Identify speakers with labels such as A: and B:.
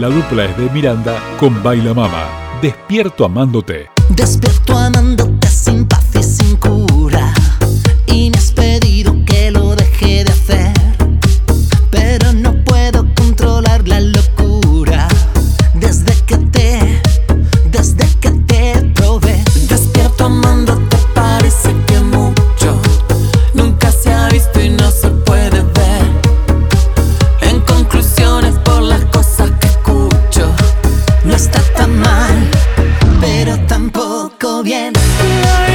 A: La dupla es de Miranda con Baila Mama. Despierto amándote.
B: Despierto amándote sin paz y sin cura, y me has pedido que lo deje de hacer, pero no puedo controlar la locura desde que te probé. Despierto amándote, parece que mucho nunca se ha visto y no se puede ver. En conclusiones, por las cosas que escucho, no está tan mal, pero tampoco bien.